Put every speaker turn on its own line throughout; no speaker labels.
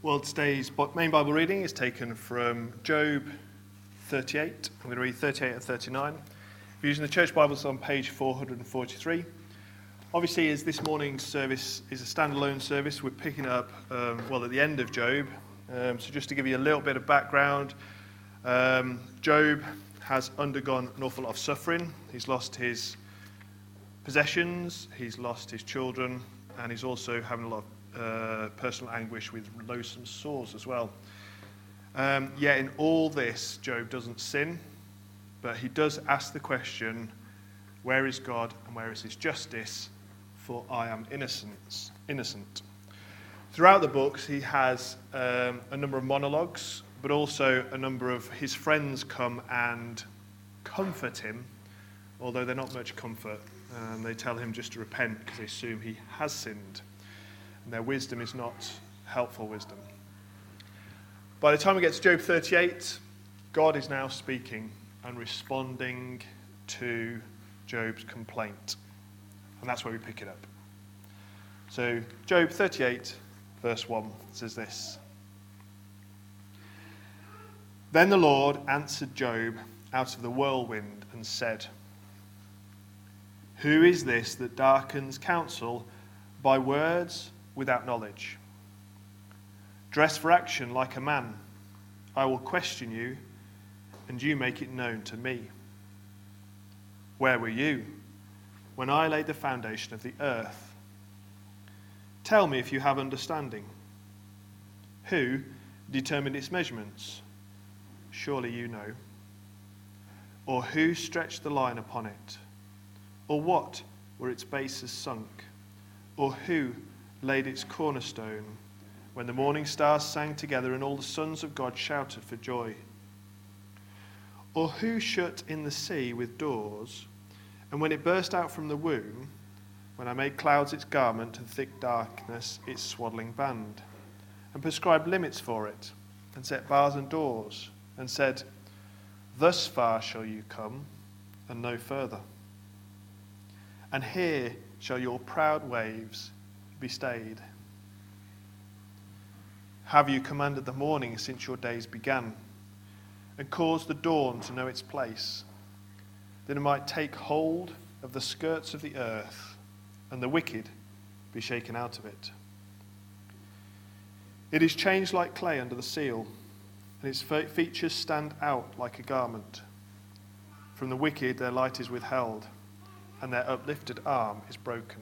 Well, today's main Bible reading is taken from Job 38. I'm going to read 38 and 39. If you're using the church Bibles on page 443. Obviously, as this morning's service is a standalone service, we're picking up, at the end of Job. So just to give you a little bit of background, Job has undergone an awful lot of suffering. He's lost his possessions, he's lost his children, and he's also having a lot of personal anguish with loathsome sores as well. Yet in all this, Job doesn't sin, but he does ask the question, where is God and where is his justice? For I am innocent. Throughout the books, he has a number of monologues, but also a number of his friends come and comfort him, although they're not much comfort. They tell him just to repent because they assume he has sinned. And their wisdom is not helpful wisdom. By the time we get to Job 38, God is now speaking and responding to Job's complaint. And that's where we pick it up. So Job 38, verse 1 says this. Then the Lord answered Job out of the whirlwind and said, Who is this that darkens counsel by words without knowledge? Dress for action like a man. I will question you, and you make it known to me. Where were you when I laid the foundation of the earth? Tell me if you have understanding. Who determined its measurements? Surely you know. Or who stretched the line upon it? Or what were its bases sunk? Or who laid its cornerstone when the morning stars sang together and all the sons of God shouted for joy? Or who shut in the sea with doors, and when it burst out from the womb, when I made clouds its garment and thick darkness its swaddling band, and prescribed limits for it, and set bars and doors, and said, Thus far shall you come, and no further. And here shall your proud waves be stayed. Have you commanded the morning since your days began, and caused the dawn to know its place, that it might take hold of the skirts of the earth, and the wicked be shaken out of it? It is changed like clay under the seal, and its features stand out like a garment. From the wicked their light is withheld, and their uplifted arm is broken.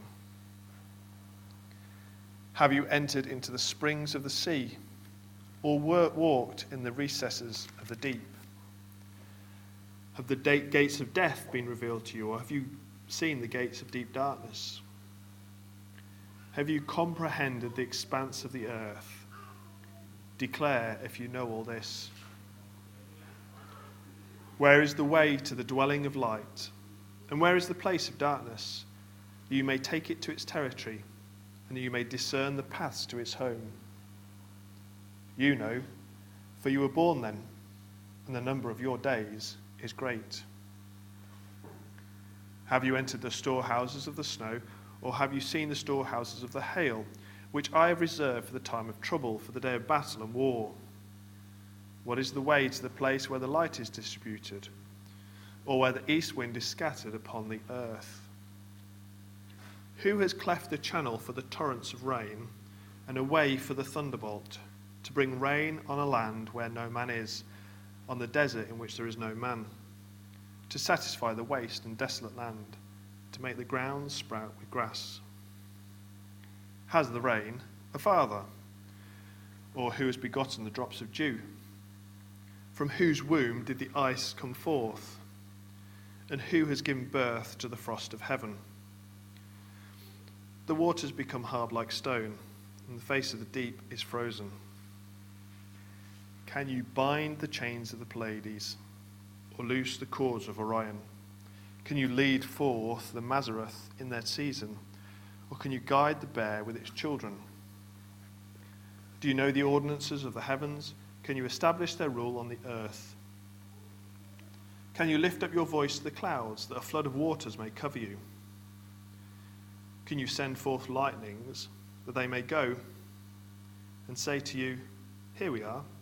Have you entered into the springs of the sea, or walked in the recesses of the deep? Have the gates of death been revealed to you, or have you seen the gates of deep darkness? Have you comprehended the expanse of the earth? Declare if you know all this. Where is the way to the dwelling of light? And where is the place of darkness? You may take it to its territory, and you may discern the paths to its home. You know, for you were born then, and the number of your days is great. Have you entered the storehouses of the snow, or have you seen the storehouses of the hail, which I have reserved for the time of trouble, for the day of battle and war? What is the way to the place where the light is distributed, or where the east wind is scattered upon the earth? Who has cleft the channel for the torrents of rain, and a way for the thunderbolt, to bring rain on a land where no man is, on the desert in which there is no man, to satisfy the waste and desolate land, to make the ground sprout with grass? Has the rain a father? Or who has begotten the drops of dew? From whose womb did the ice come forth? And who has given birth to the frost of heaven? The waters become hard like stone, and the face of the deep is frozen. Can you bind the chains of the Pleiades, or loose the cords of Orion? Can you lead forth the Mazzaroth in their season, or can you guide the bear with its children? Do you know the ordinances of the heavens? Can you establish their rule on the earth? Can you lift up your voice to the clouds, that a flood of waters may cover you? Can you send forth lightnings, that they may go? And say to you, Here we are.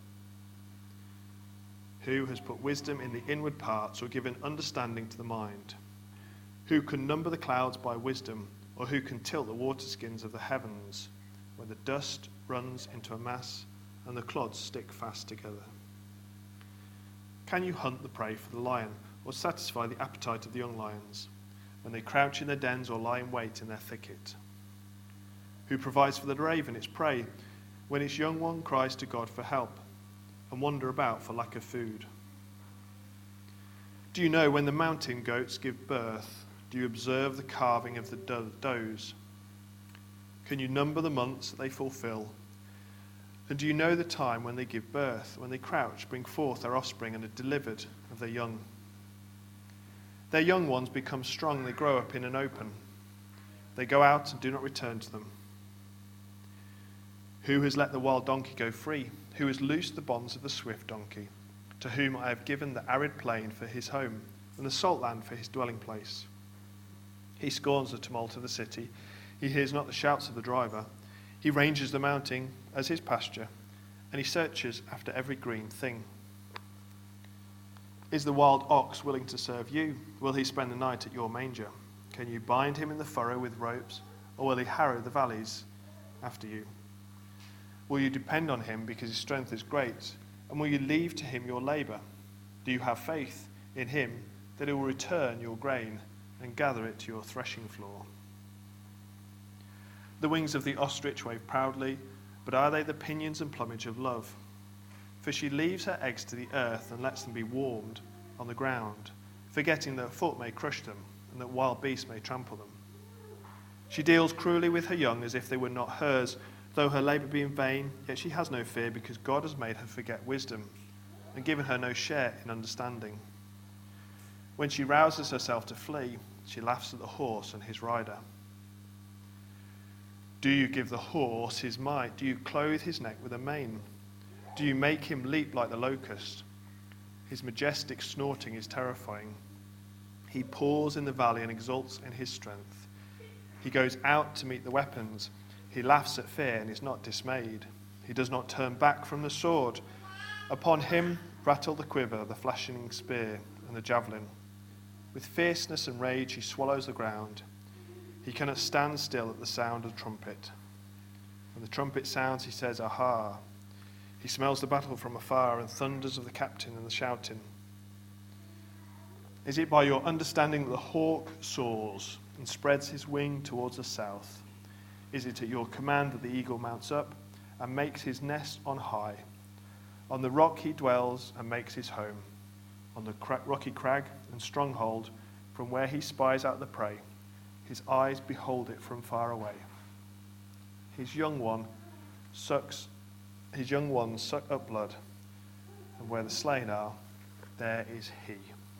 Who has put wisdom in the inward parts, or given understanding to the mind? Who can number the clouds by wisdom, or who can tilt the waterskins of the heavens, where the dust runs into a mass and the clods stick fast together? Can you hunt the prey for the lion, or satisfy the appetite of the young lions, when they crouch in their dens or lie in wait in their thicket? Who provides for the raven its prey, when its young one cries to God for help, and wander about for lack of food? Do you know when the mountain goats give birth? Do you observe the calving of the does? Can you number the months that they fulfill? And do you know the time when they give birth, when they crouch, bring forth their offspring, and are delivered of their young? Their young ones become strong, they grow up in an open. They go out and do not return to them. Who has let the wild donkey go free? Who has loosed the bonds of the swift donkey? To whom I have given the arid plain for his home, and the salt land for his dwelling place. He scorns the tumult of the city. He hears not the shouts of the driver. He ranges the mountain as his pasture, and he searches after every green thing. Is the wild ox willing to serve you? Will he spend the night at your manger? Can you bind him in the furrow with ropes, or will he harrow the valleys after you? Will you depend on him because his strength is great? And will you leave to him your labor? Do you have faith in him that he will return your grain and gather it to your threshing floor? The wings of the ostrich wave proudly, but are they the pinions and plumage of love? For she leaves her eggs to the earth and lets them be warmed on the ground, forgetting that a foot may crush them and that wild beasts may trample them. She deals cruelly with her young as if they were not hers. Though her labour be in vain, yet she has no fear, because God has made her forget wisdom and given her no share in understanding. When she rouses herself to flee, she laughs at the horse and his rider. Do you give the horse his might? Do you clothe his neck with a mane? Do you make him leap like the locust? His majestic snorting is terrifying. He paws in the valley and exults in his strength. He goes out to meet the weapons. He laughs at fear and is not dismayed. He does not turn back from the sword. Upon him rattle the quiver, the flashing spear, and the javelin. With fierceness and rage he swallows the ground. He cannot stand still at the sound of the trumpet. When the trumpet sounds, he says, "Aha!" He smells the battle from afar and thunders of the captain and the shouting. Is it by your understanding that the hawk soars and spreads his wing towards the south? Is it at your command that the eagle mounts up and makes his nest on high? On the rock he dwells and makes his home, on the rocky crag and stronghold, from where he spies out the prey. His eyes behold it from far away. His young ones suck up blood, and where the slain are, there is he.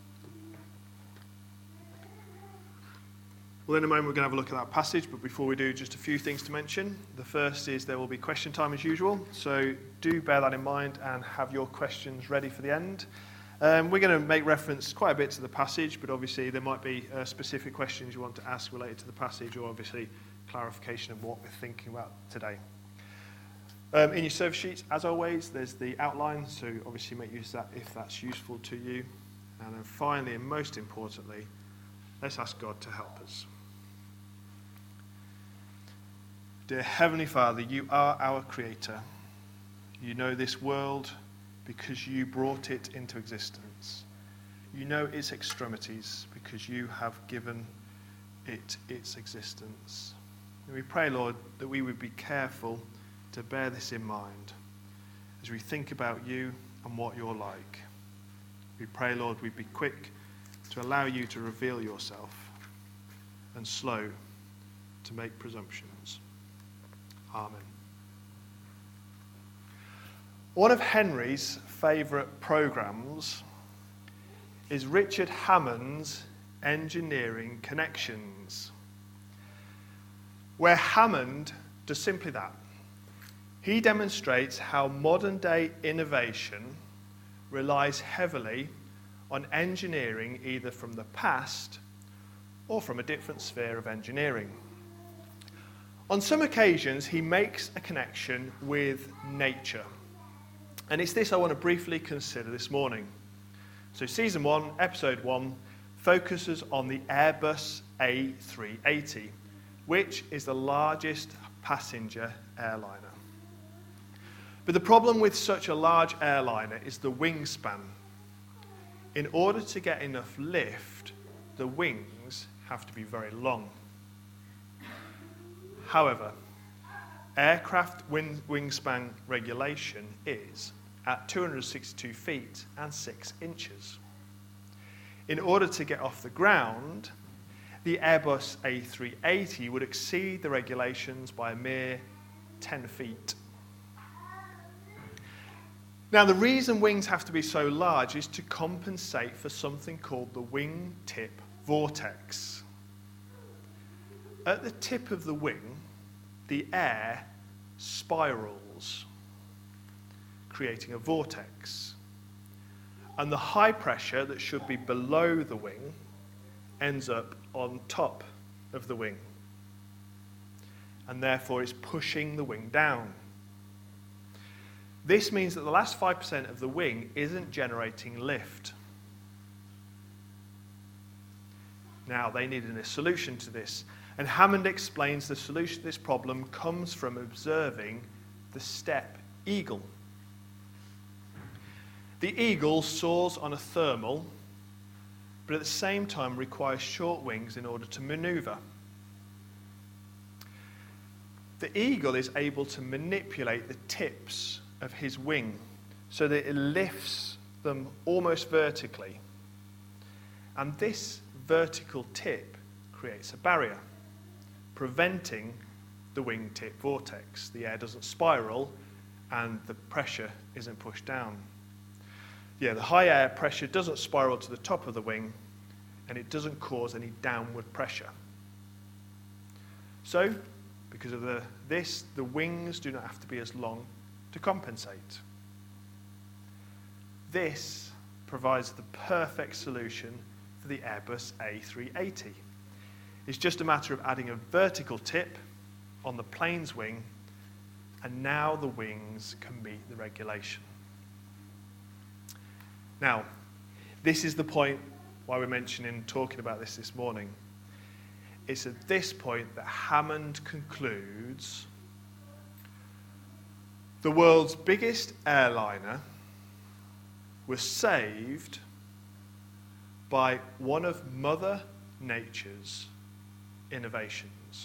Well, in a moment we're going to have a look at that passage, but before we do, just a few things to mention. The first is there will be question time as usual, so do bear that in mind and have your questions ready for the end. We're going to make reference quite a bit to the passage, but obviously there might be specific questions you want to ask related to the passage, or obviously clarification of what we're thinking about today. In your service sheets, as always, there's the outline, so obviously make use of that if that's useful to you. And then finally, and most importantly, let's ask God to help us. Dear Heavenly Father, you are our Creator. You know this world because you brought it into existence. You know its extremities because you have given it its existence. And we pray, Lord, that we would be careful to bear this in mind as we think about you and what you're like. We pray, Lord, we'd be quick to allow you to reveal yourself and slow to make presumptions. Amen. One of Henry's favourite programmes is Richard Hammond's Engineering Connections, where Hammond does simply that. He demonstrates how modern-day innovation relies heavily on engineering either from the past or from a different sphere of engineering. On some occasions, he makes a connection with nature. And it's this I want to briefly consider this morning. So Season 1, Episode 1, focuses on the Airbus A380, which is the largest passenger airliner. But the problem with such a large airliner is the wingspan. In order to get enough lift, the wings have to be very long. However, aircraft wingspan regulation is at 262 feet and 6 inches. In order to get off the ground, the Airbus A380 would exceed the regulations by a mere 10 feet. Now, the reason wings have to be so large is to compensate for something called the wing tip vortex. At the tip of the wing, the air spirals, creating a vortex. And the high pressure that should be below the wing ends up on top of the wing. And therefore is pushing the wing down. This means that the last 5% of the wing isn't generating lift. Now, they needed a solution to this. And Hammond explains the solution to this problem comes from observing the steppe eagle. The eagle soars on a thermal, but at the same time requires short wings in order to maneuver. The eagle is able to manipulate the tips of his wing so that it lifts them almost vertically. And this vertical tip creates a barrier, preventing the wingtip vortex. The air doesn't spiral and the pressure isn't pushed down. The high air pressure doesn't spiral to the top of the wing and it doesn't cause any downward pressure. So, because of this, the wings do not have to be as long to compensate. This provides the perfect solution for the Airbus A380. It's just a matter of adding a vertical tip on the plane's wing, and now the wings can meet the regulation. Now, this is the point why we're talking about this morning. It's at this point that Hammond concludes the world's biggest airliner was saved by one of Mother Nature's innovations.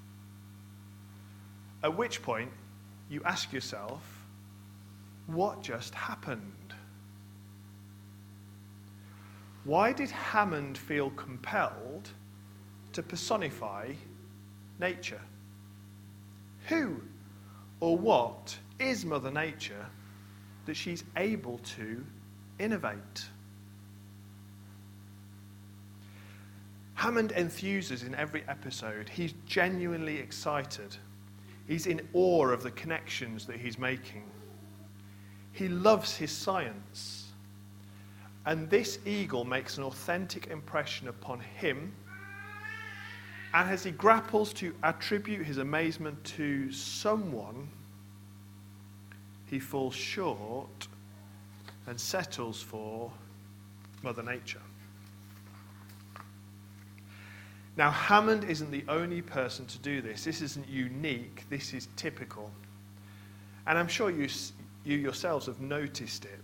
At which point, you ask yourself, what just happened? Why did Hammond feel compelled to personify nature? Who or what is Mother Nature that she's able to innovate? Hammond enthuses in every episode. He's genuinely excited. He's in awe of the connections that he's making. He loves his science. And this eagle makes an authentic impression upon him. And as he grapples to attribute his amazement to someone, he falls short and settles for Mother Nature. Now, Hammond isn't the only person to do this. This isn't unique. This is typical. And I'm sure you yourselves have noticed it.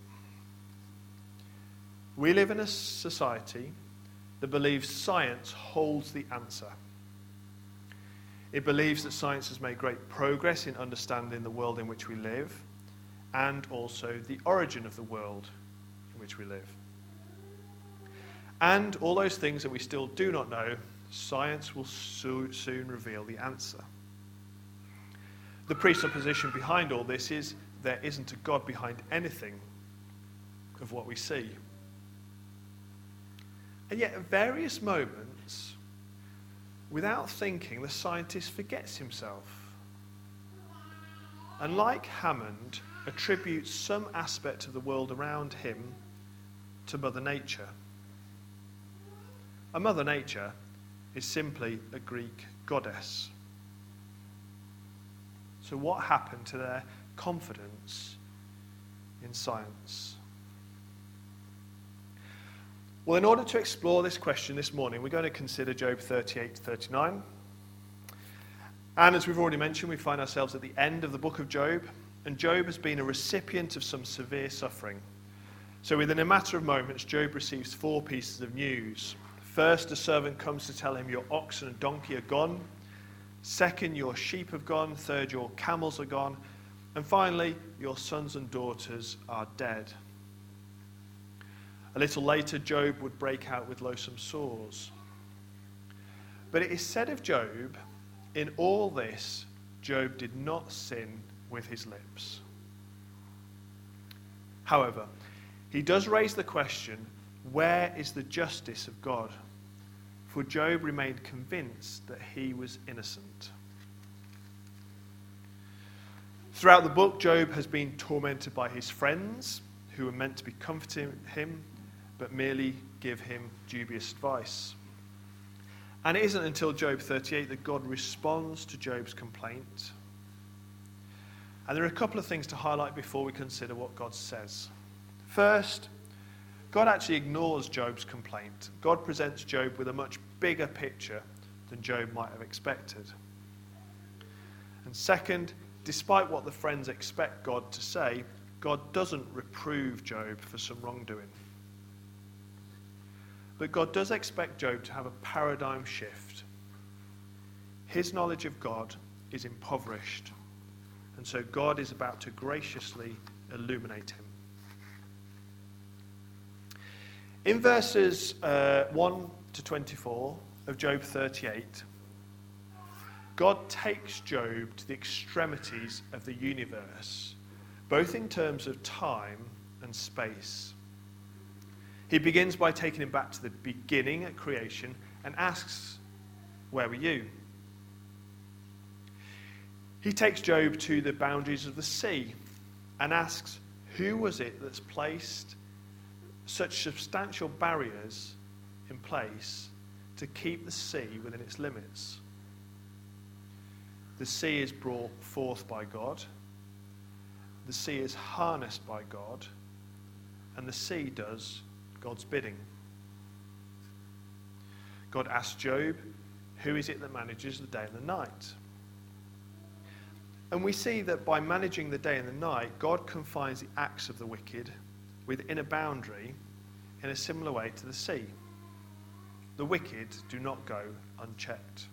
We live in a society that believes science holds the answer. It believes that science has made great progress in understanding the world in which we live and also the origin of the world in which we live. And all those things that we still do not know, science will soon reveal the answer. The presupposition behind all this is there isn't a God behind anything of what we see. And yet at various moments, without thinking, the scientist forgets himself. And like Hammond, attributes some aspect of the world around him to Mother Nature. And Mother Nature is simply a Greek goddess. So what happened to their confidence in in science? Well, in order to explore this question this morning, we're going to consider Job 38 to 39. And as we've already mentioned, we find ourselves at the end of the book of Job, and Job has been a recipient of some severe suffering. So within a matter of moments, Job receives 4 pieces of news. First, a servant comes to tell him, your oxen and donkey are gone. Second, your sheep have gone. Third, your camels are gone. And finally, your sons and daughters are dead. A little later, Job would break out with loathsome sores. But it is said of Job, in all this, Job did not sin with his lips. However, he does raise the question, where is the justice of God? For Job remained convinced that he was innocent. Throughout the book, Job has been tormented by his friends, who were meant to be comforting him, but merely give him dubious advice. And it isn't until Job 38 that God responds to Job's complaint. And there are a couple of things to highlight before we consider what God says. First, God actually ignores Job's complaint. God presents Job with a much bigger picture than Job might have expected. And second, despite what the friends expect God to say, God doesn't reprove Job for some wrongdoing. But God does expect Job to have a paradigm shift. His knowledge of God is impoverished, and so God is about to graciously illuminate him. In verses 1 to 24 of Job 38, God takes Job to the extremities of the universe, both in terms of time and space. He begins by taking him back to the beginning at creation and asks, where were you? He takes Job to the boundaries of the sea and asks, who was it that's placed such substantial barriers in place to keep the sea within its limits? The sea is brought forth by God. The sea is harnessed by God. And the sea does God's bidding. God asks Job, who is it that manages the day and the night? And we see that by managing the day and the night, God confines the acts of the wicked within a boundary in a similar way to the sea. The wicked do not go unchecked.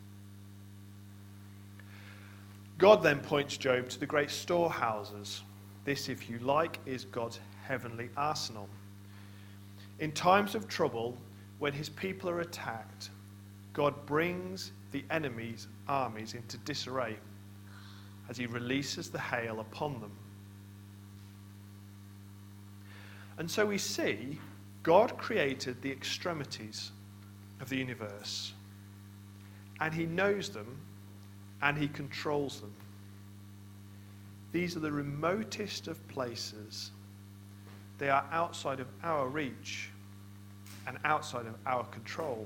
God then points Job to the great storehouses. This, if you like, is God's heavenly arsenal. In times of trouble, when his people are attacked, God brings the enemy's armies into disarray as he releases the hail upon them. And so we see God created the extremities of the universe, and he knows them and he controls them. These are the remotest of places. They are outside of our reach and outside of our control.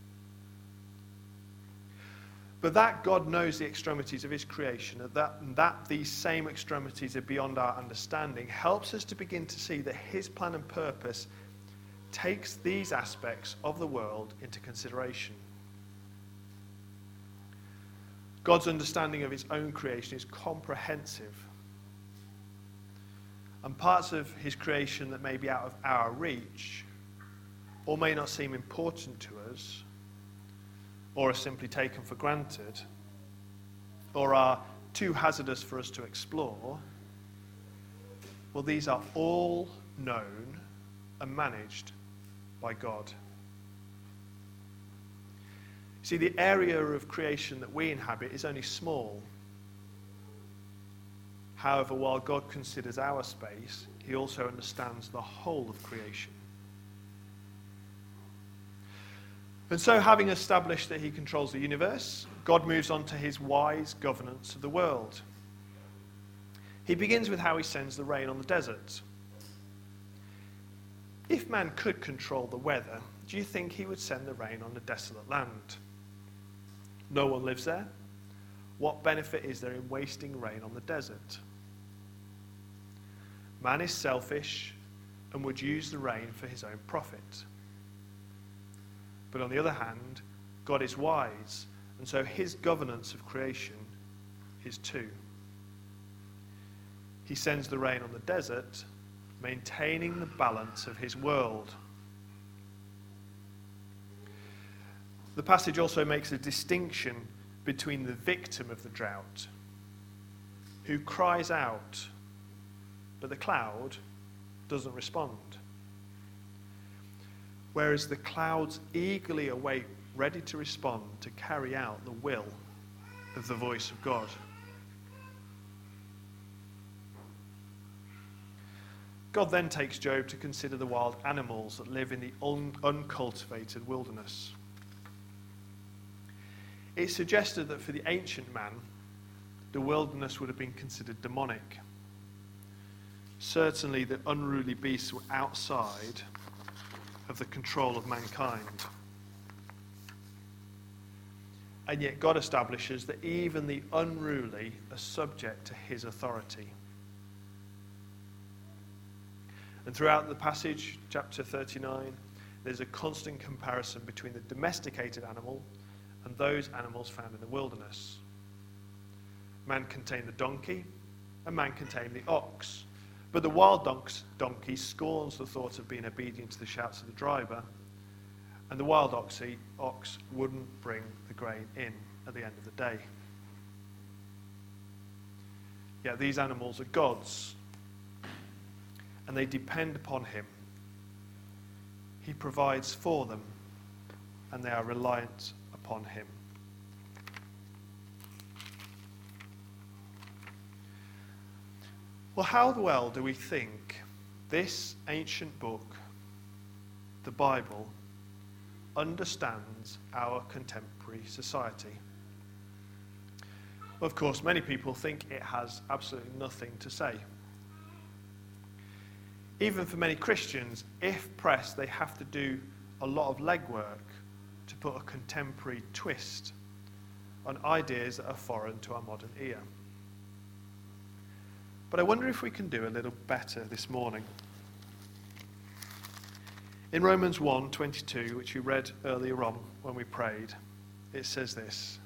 But that God knows the extremities of his creation, and that these same extremities are beyond our understanding, helps us to begin to see that his plan and purpose takes these aspects of the world into consideration. God's understanding of his own creation is comprehensive. And parts of his creation that may be out of our reach, or may not seem important to us, or are simply taken for granted, or are too hazardous for us to explore, well, these are all known and managed by God. See, the area of creation that we inhabit is only small. However, while God considers our space, he also understands the whole of creation. And so, having established that he controls the universe, God moves on to his wise governance of the world. He begins with how he sends the rain on the desert. If man could control the weather, do you think he would send the rain on the desolate land? No one lives there. What benefit is there in wasting rain on the desert? Man is selfish and would use the rain for his own profit. But on the other hand, God is wise, and so his governance of creation is too. He sends the rain on the desert, maintaining the balance of his world. The passage also makes a distinction between the victim of the drought, who cries out, but the cloud doesn't respond. Whereas the clouds eagerly await, ready to respond, to carry out the will of the voice of God. God then takes Job to consider the wild animals that live in the uncultivated wilderness. It's suggested that for the ancient man, the wilderness would have been considered demonic. Certainly the unruly beasts were outside of the control of mankind. And yet God establishes that even the unruly are subject to his authority. And throughout the passage, chapter 39, there's a constant comparison between the domesticated animal and those animals found in the wilderness. Man can tame the donkey, and man can tame the ox. But the wild donkey scorns the thought of being obedient to the shouts of the driver, and the wild ox wouldn't bring the grain in at the end of the day. Yet these animals are God's, and they depend upon him. He provides for them, and they are reliant upon him. Well, how well do we think this ancient book, the Bible, understands our contemporary society? Well, of course, many people think it has absolutely nothing to say. Even for many Christians, if pressed, they have to do a lot of legwork to put a contemporary twist on ideas that are foreign to our modern ear. But I wonder if we can do a little better this morning. In Romans 1:22, which we read earlier on when we prayed, it says this: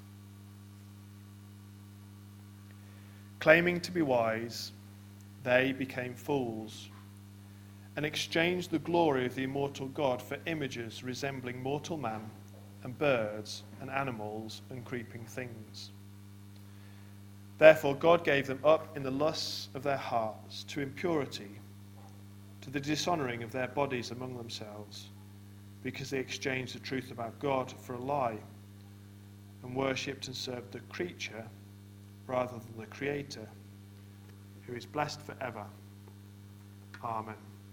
claiming to be wise, they became fools and exchanged the glory of the immortal God for images resembling mortal man and birds and animals and creeping things. Therefore God gave them up in the lusts of their hearts to impurity, to the dishonouring of their bodies among themselves, because they exchanged the truth about God for a lie, and worshipped and served the creature rather than the Creator, who is blessed forever. Amen.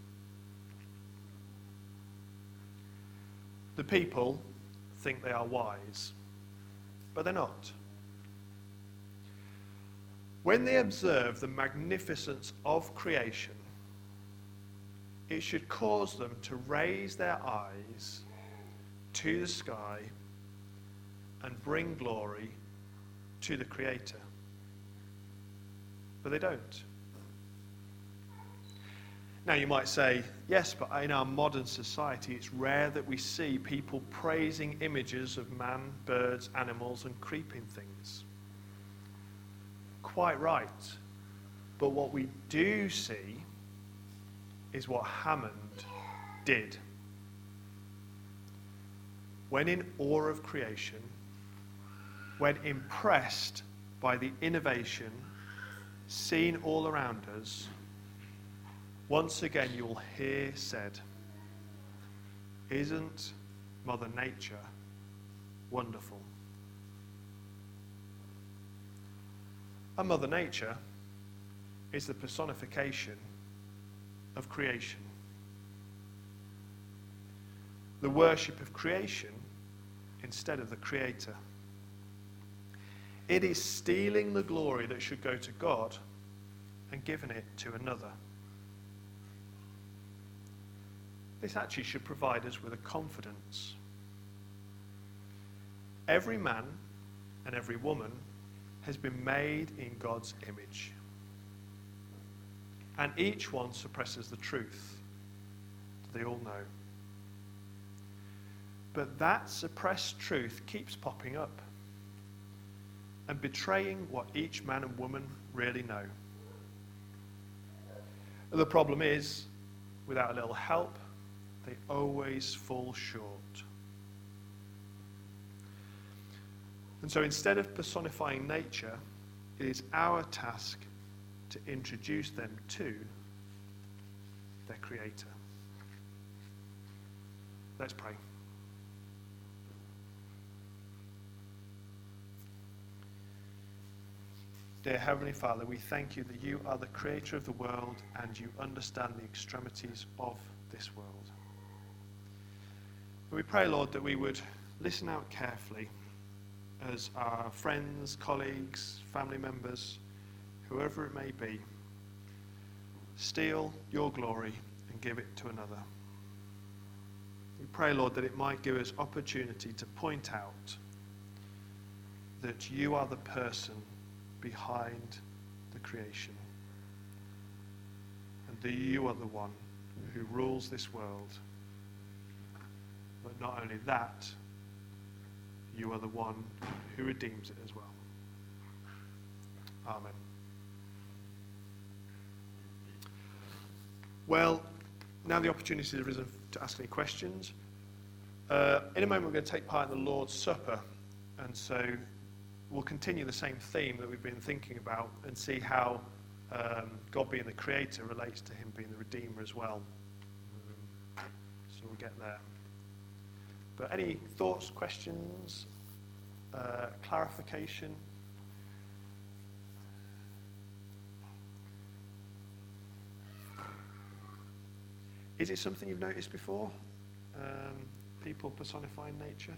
The people think they are wise, but they're not. When they observe the magnificence of creation, it should cause them to raise their eyes to the sky and bring glory to the Creator. But they don't. Now you might say, yes, but in our modern society it's rare that we see people praising images of man, birds, animals and creeping things. Quite right. But what we do see is what Hammond did. When in awe of creation, when impressed by the innovation seen all around us, once again you will hear said, "Isn't Mother Nature wonderful?" And Mother Nature is the personification of creation. The worship of creation instead of the Creator. It is stealing the glory that should go to God and giving it to another. This actually should provide us with a confidence. Every man and every woman has been made in God's image. and each one suppresses the truth that they all know. But that suppressed truth keeps popping up and betraying what each man and woman really know. The problem is, without a little help, they always fall short. And so instead of personifying nature, it is our task to introduce them to their Creator. Let's pray. Dear Heavenly Father, we thank you that you are the creator of the world and you understand the extremities of this world. But we pray, Lord, that we would listen out carefully as our friends, colleagues, family members, whoever it may be, steal your glory and give it to another. We pray, Lord, that it might give us opportunity to point out that you are the person behind the creation, and that you are the one who rules this world. But not only that, you are the one who redeems it as well. Amen. Well, now the opportunity has arisen to ask any questions. In a moment we're going to take part in the Lord's Supper, and so we'll continue the same theme that we've been thinking about and see how God being the creator relates to him being the redeemer as well. So we'll get there. But any thoughts, questions, clarification? Is it something you've noticed before? People personifying nature?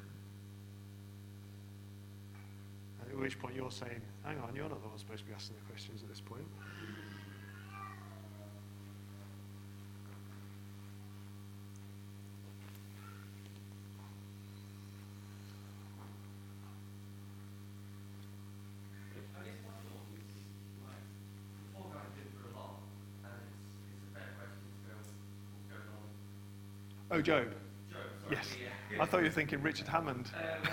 At which point you're saying, hang on, you're not the one supposed to be asking the questions at this point. Oh, Job.
Sorry,
yes.
Yeah.
I thought you were thinking Richard Hammond.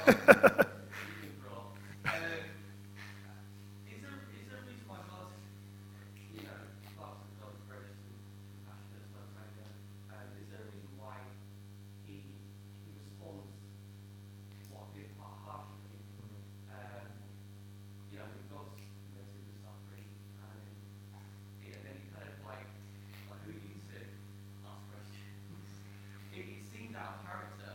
Is there a reason why God, loves and God is gracious and compassionate and stuff like that? Is there a reason why he responds what appears quite harshly? When God's going through the suffering, and then he kind of like who you to ask questions. It seems out of character.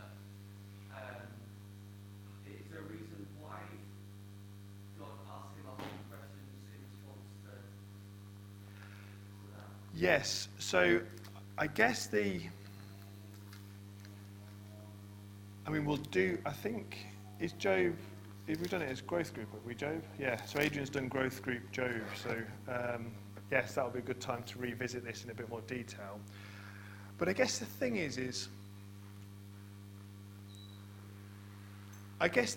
Is there a reason why God asked him asking questions in response to that?
Yes, so I guess we'll do, I think, is Job, we've done it as growth group, have we, Job? Yeah, so Adrian's done growth group Job, so yes, that'll be a good time to revisit this in a bit more detail. But I guess the thing is I guess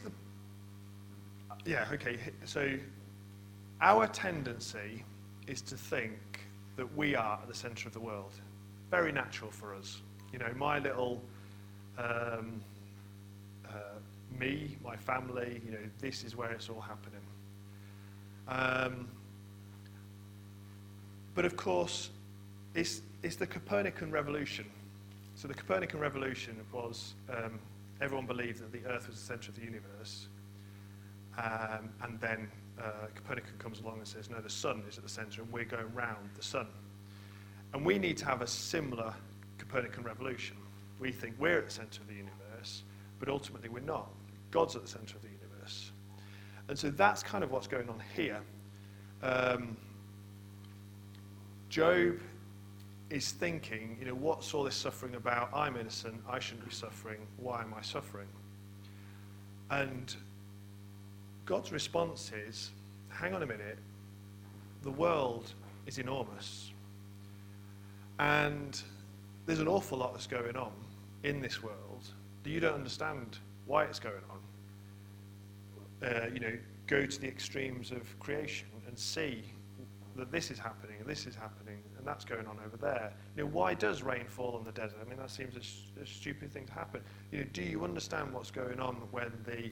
so our tendency is to think that we are at the centre of the world. Very natural for us. My little me, my family, this is where it's all happening. But of course, it's the Copernican revolution. So the Copernican revolution was, everyone believed that the Earth was the centre of the universe. And then Copernican comes along and says, no, the sun is at the centre and we're going round the sun. And we need to have a similar Copernican revolution. We think we're at the centre of the universe, but ultimately we're not. God's at the centre of the universe. And so that's kind of what's going on here. Job is thinking, what's all this suffering about? I'm innocent, I shouldn't be suffering, why am I suffering? And God's response is, hang on a minute, the world is enormous. And there's an awful lot that's going on in this world that you don't understand why it's going on. Go to the extremes of creation and see that this is happening and this is happening and that's going on over there? Why does rain fall on the desert? I mean, that seems a stupid thing to happen. Do you understand what's going on when the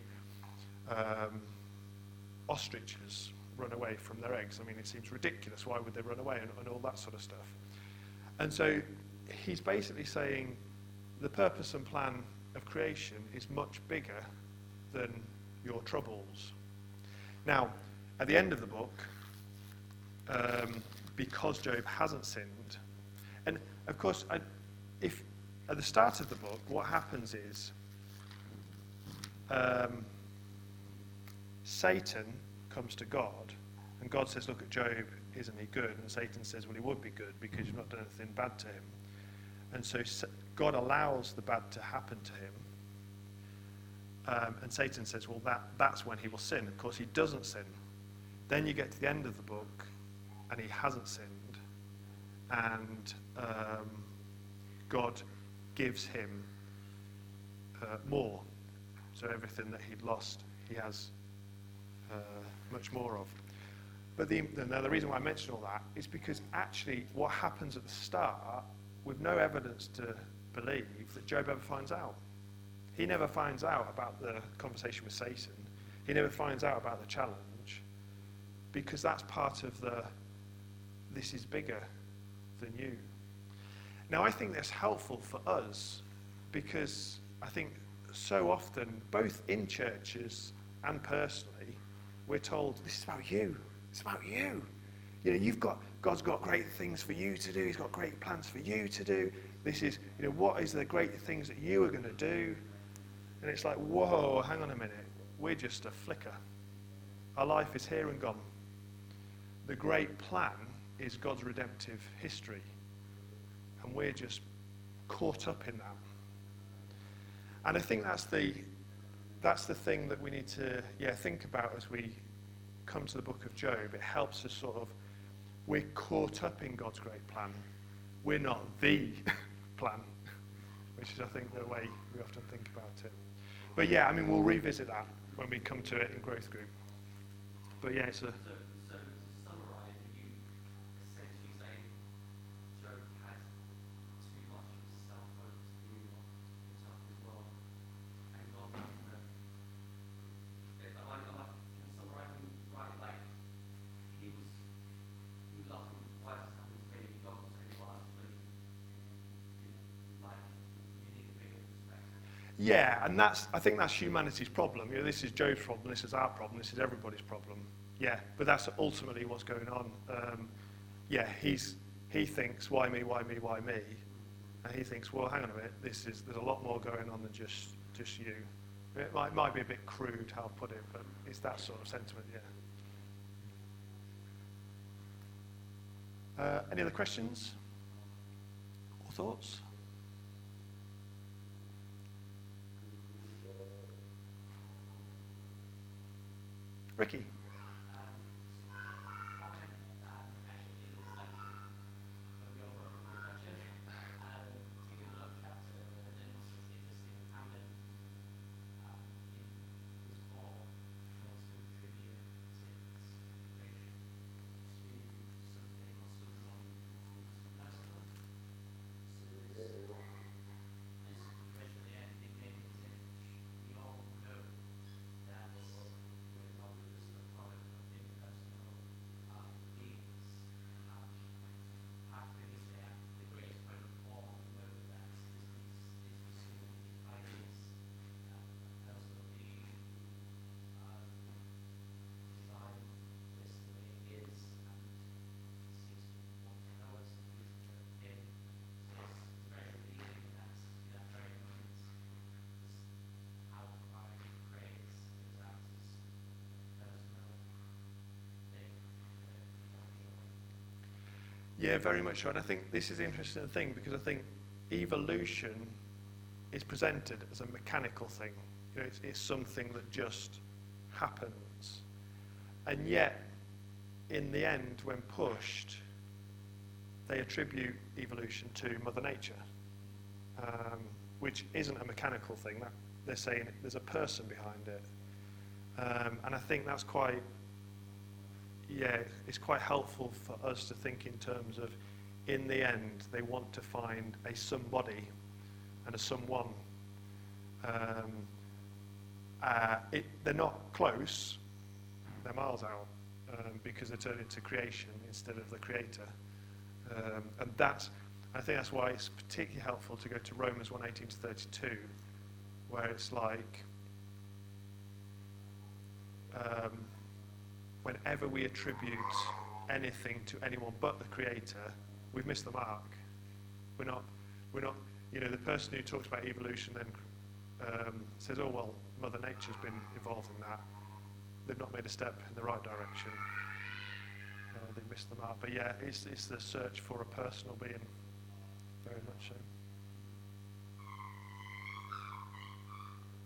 ostriches run away from their eggs? I mean, it seems ridiculous. Why would they run away and all that sort of stuff? And so he's basically saying the purpose and plan of creation is much bigger than your troubles. Now, at the end of the book, because Job hasn't sinned, and of course, if at the start of the book, what happens is Satan comes to God, and God says, look at Job, isn't he good? And Satan says, well, he would be good because you've not done anything bad to him. And so God allows the bad to happen to him. And Satan says, well, that's when he will sin. Of course, he doesn't sin. Then you get to the end of the book, and he hasn't sinned. And God gives him more. So everything that he'd lost, he has much more of. But the reason why I mention all that is because actually what happens at the start, with no evidence to believe that Job ever finds out. He never finds out about the conversation with Satan. He never finds out about the challenge, because that's part of this is bigger than you. Now, I think that's helpful for us, because I think so often, both in churches and personally, we're told, this is about you. It's about you. God's got great things for you to do. He's got great plans for you to do. This is, what is the great things that you are going to do? And it's like, whoa, hang on a minute. We're just a flicker. Our life is here and gone. The great plan is God's redemptive history. And we're just caught up in that. And I think that's the thing that we need to think about as we come to the book of Job. It helps us we're caught up in God's great plan. We're not the plan, which is, I think, the way we often think about it. But we'll revisit that when we come to it in growth group. But it's a...
So to summarise, you essentially say Job has too much of a self-focused view of himself as well, and God am I summarising right? Like he was asking why this happened to me. God was saying, well, actually, you need a bigger perspective.
Yeah, and I think that's humanity's problem. This is Job's problem, this is our problem, this is everybody's problem. Yeah, but that's ultimately what's going on. He thinks, why me, why me, why me? And he thinks, well, hang on a minute, there's a lot more going on than just you. It might be a bit crude how I put it, but it's that sort of sentiment, Any other questions or thoughts? Ricky. Yeah, very much so. And I think this is the interesting thing, because I think evolution is presented as a mechanical thing. It's something that just happens. And yet, in the end, when pushed, they attribute evolution to Mother Nature, which isn't a mechanical thing. They're saying there's a person behind it. And I think that's quite, yeah, it's quite helpful for us to think in terms of, in the end, they want to find a somebody and a someone. They're not close, they're miles out, because they're turned into creation instead of the creator. And I think that's why it's particularly helpful to go to Romans 1:18 to 32, where it's like, whenever we attribute anything to anyone but the creator, we've missed the mark. We're not, the person who talks about evolution then says, oh, well, Mother Nature's been involved in that. They've not made a step in the right direction. They've missed the mark. But yeah, it's the search for a personal being, very much so.